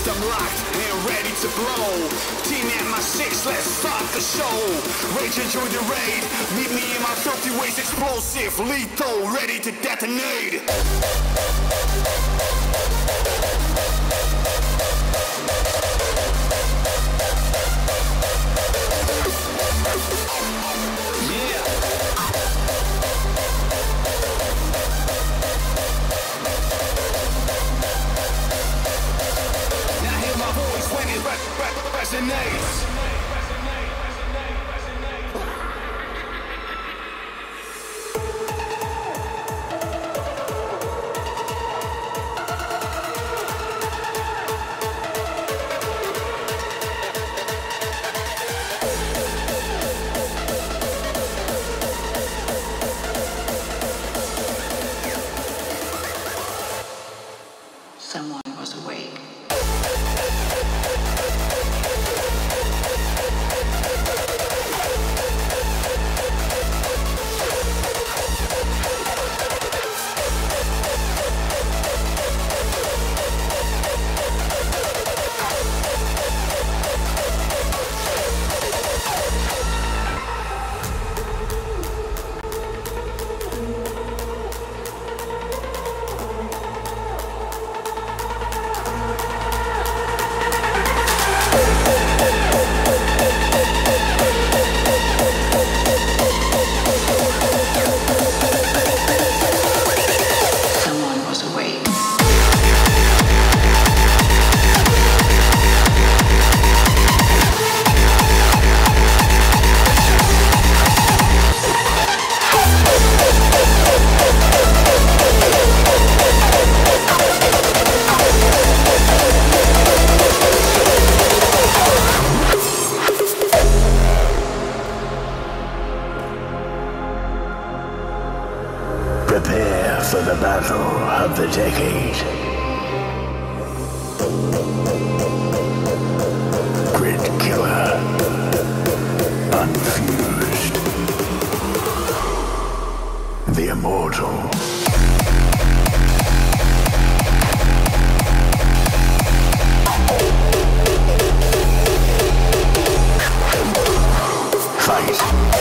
I'm locked and ready to blow. Team at my six, let's start the show. Rage and join the raid. Meet me in my filthy ways, explosive, lethal, ready to detonate. Resonates. Someone was awake. Prepare for the battle of the decade. Grid Killer. Unfused. The Immortal. Fight.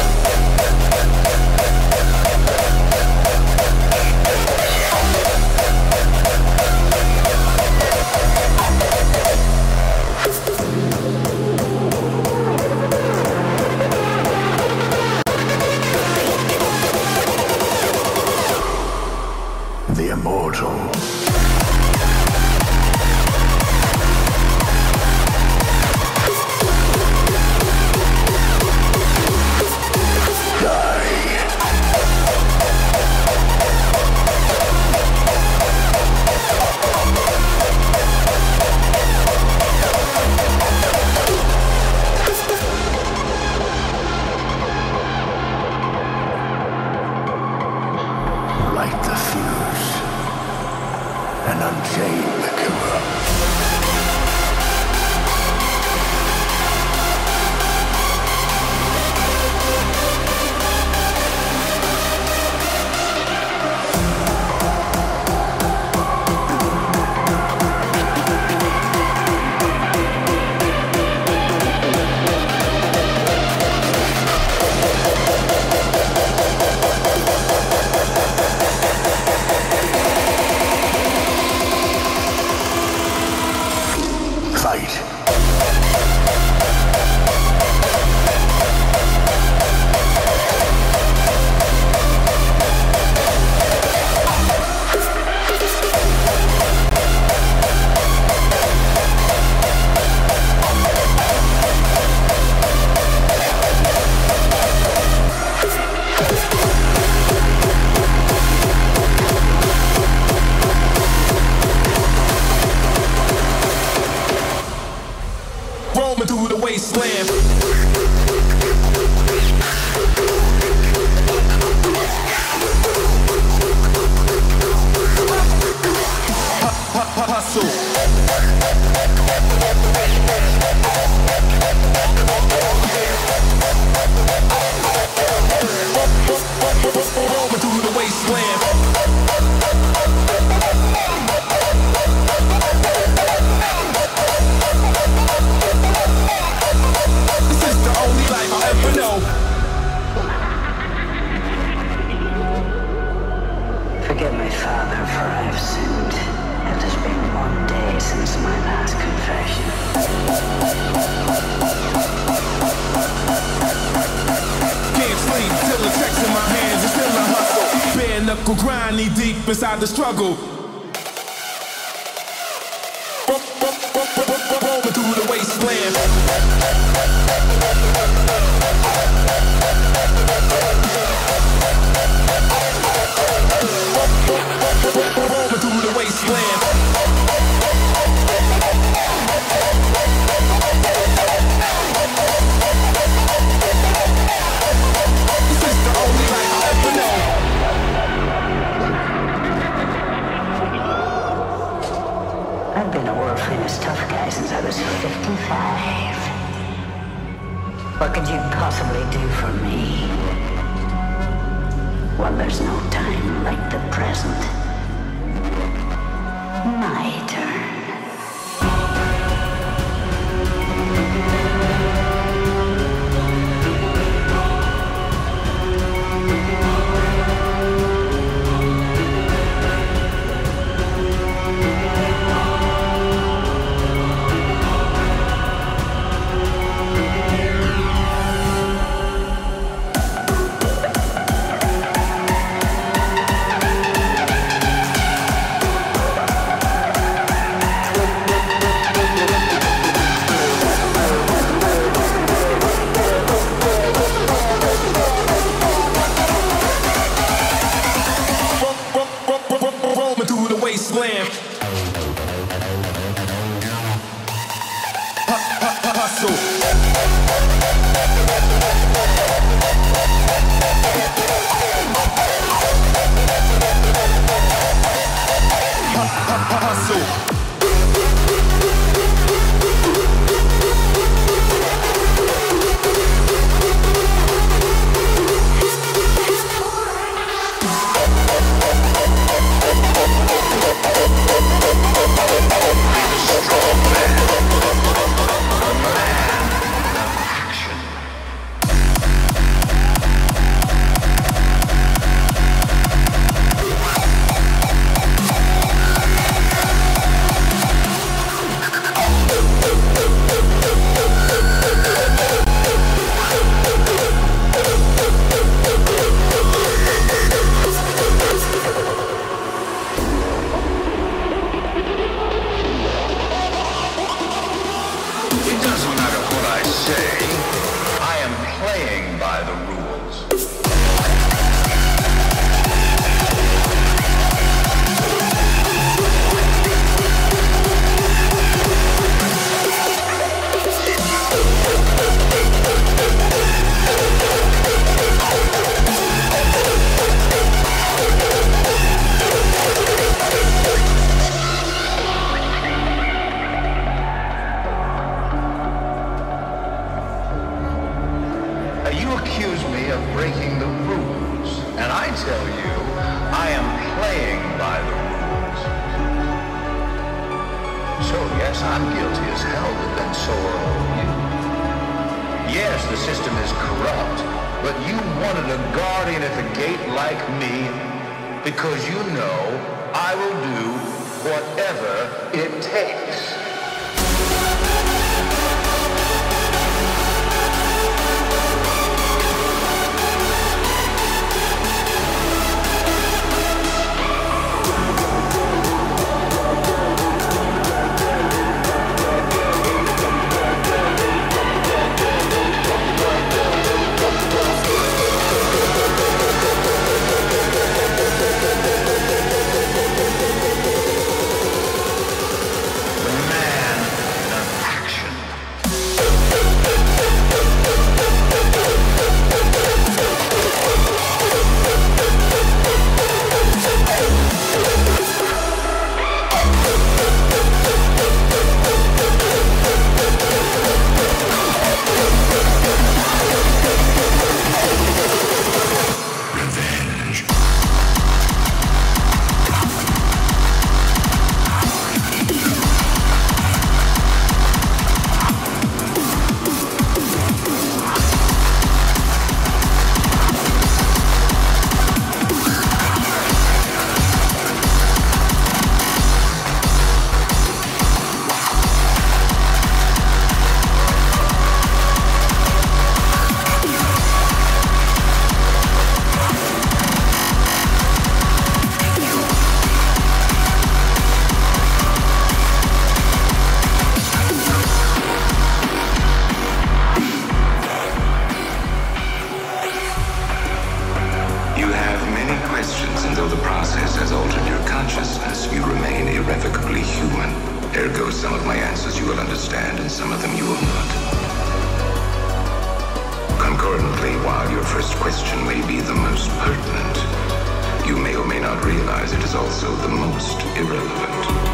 lyrical grind, knee deep inside the struggle. Rolling through the wasteland. Rolling through the wasteland. This is the only life I'll ever know. I've been a world famous tough guy since I was 55. What could you possibly do for me? Well, there's no time like the present. My turn. The last question may be the most pertinent, you may or may not realize it is also the most irrelevant.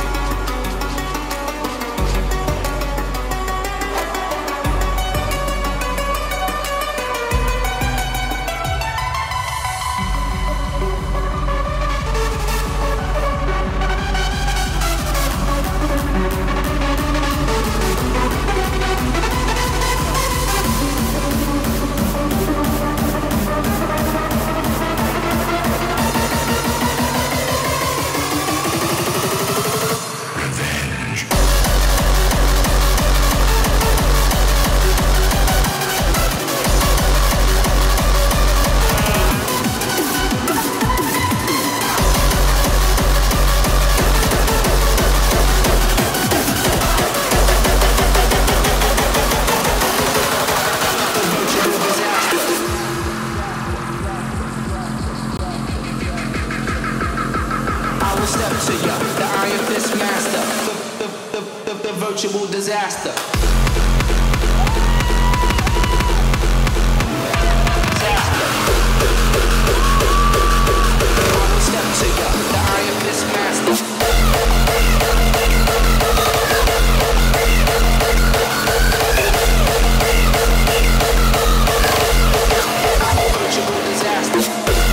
Virtual disaster. Step to ya, the Iron Fist Master. Virtual disaster.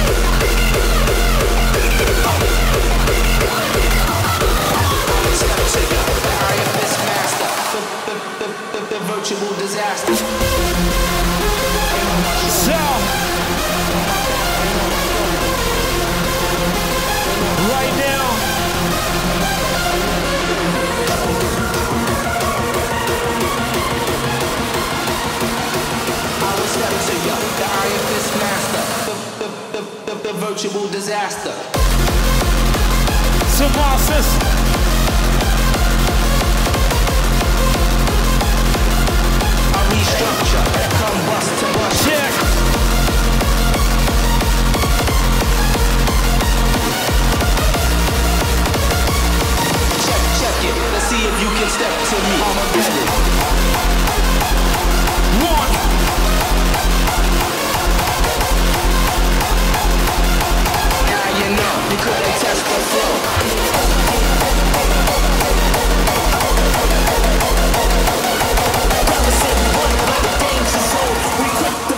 Step to ya, the Iron Fist Master. The virtual disaster. So, right now, I will step to you, the Iron Fist Master. The virtual disaster. Samosas. Restructure, come bust to bust. Check. Check it. Let's see if you can step to me. I'm a ready. One. Now you know you couldn't test the flow. We took the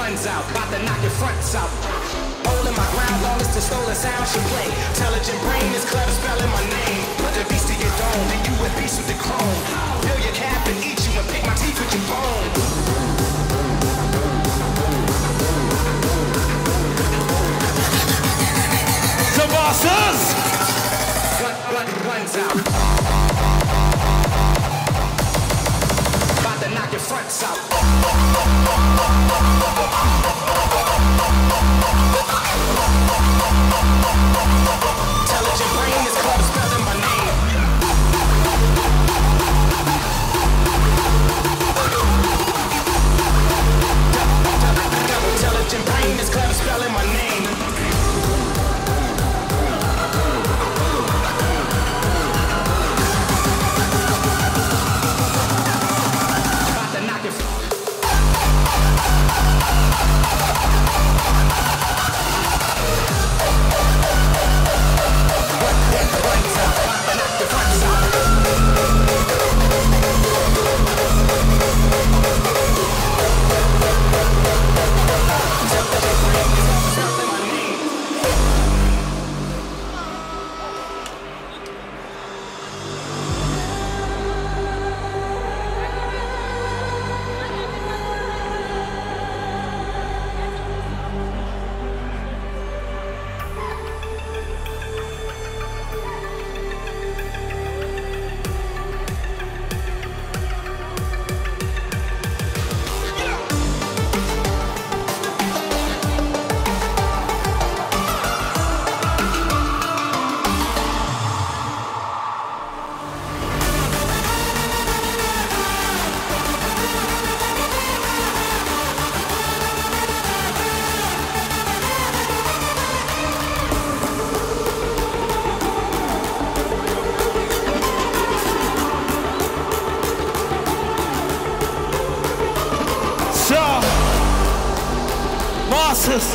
guns out, about to knock your fronts out. Holding my ground, long as the stolen sound should play. Intelligent brain is clever spelling my name. Put the beast to your dome, then you a beast with the chrome. Fill your cap and eat you and pick my teeth with your bone. The bosses! Guns out. About to knock your fronts out. Intelligent brain is clever spelling my name. Intelligent brain is clever spelling my name. About to knock your bosses!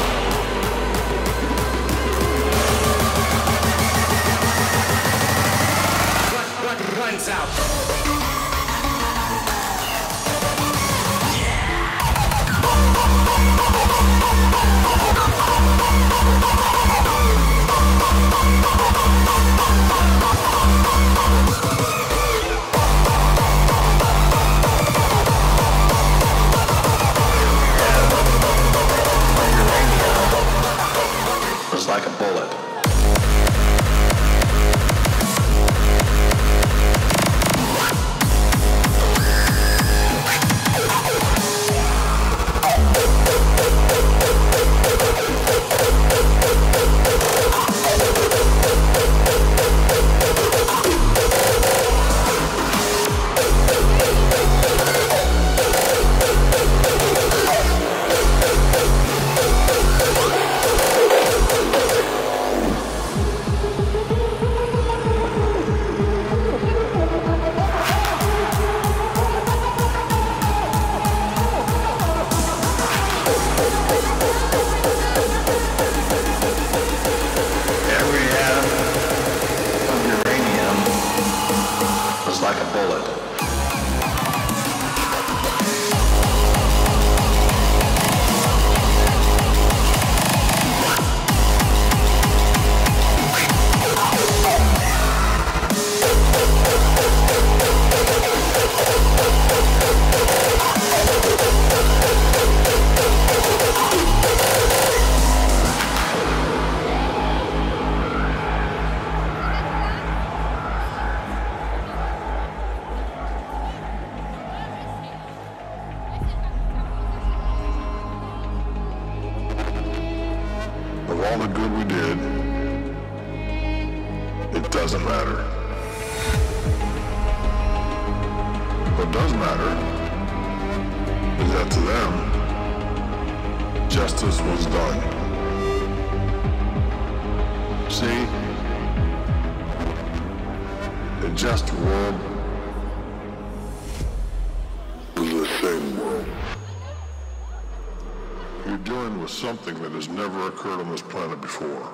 Guns out. Was like a bullet. Like a bullet. Of all the good we did, it doesn't matter. What does matter is that to them, justice was done. See? A just world is the same world. You're dealing with something that has never occurred on this planet before.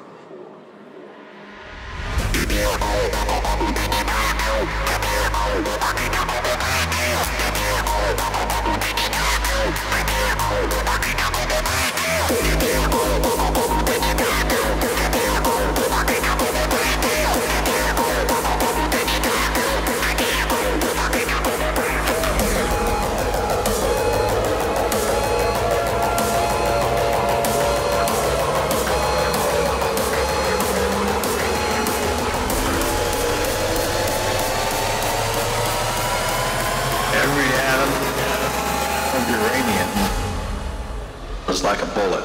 was like a bullet.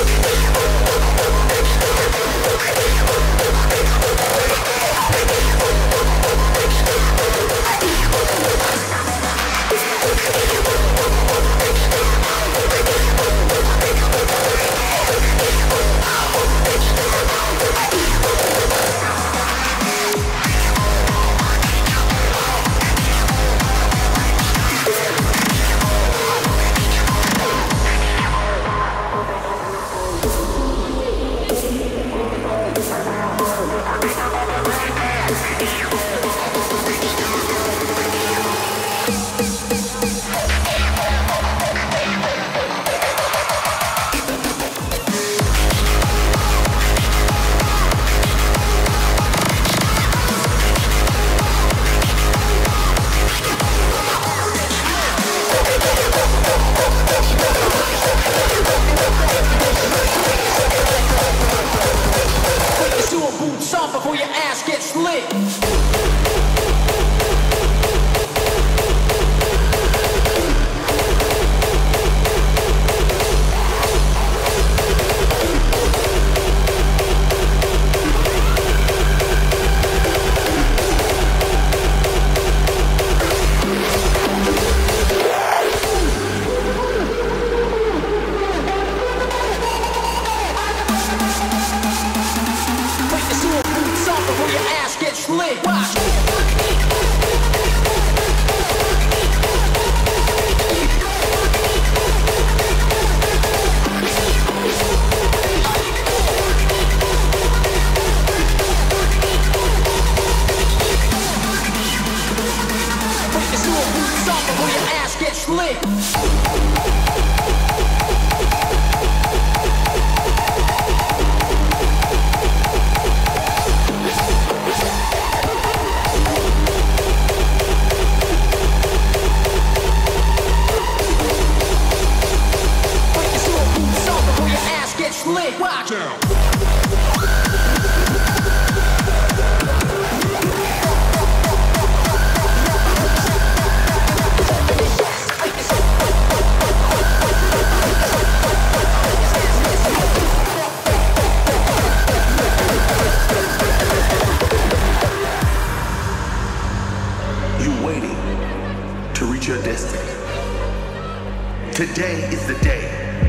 Today is the day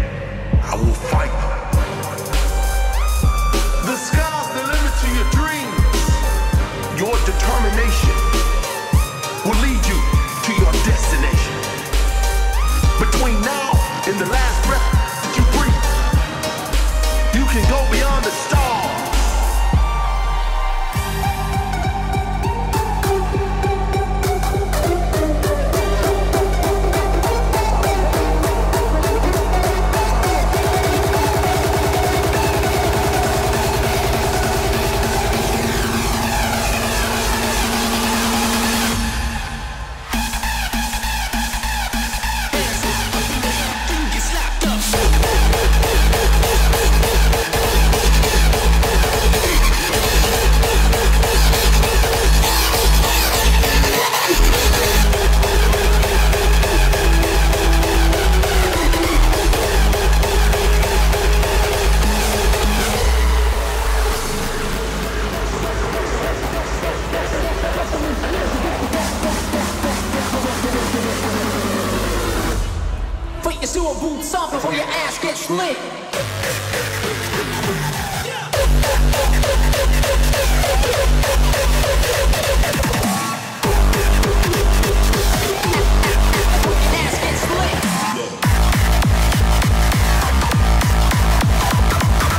I will fight. The sky's the limit to your dreams. Your determination will lead you to your destination. Between now and the last breath that you breathe, you can go beyond the stars. Before your ass gets lit.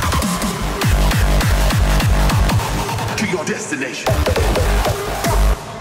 To your destination.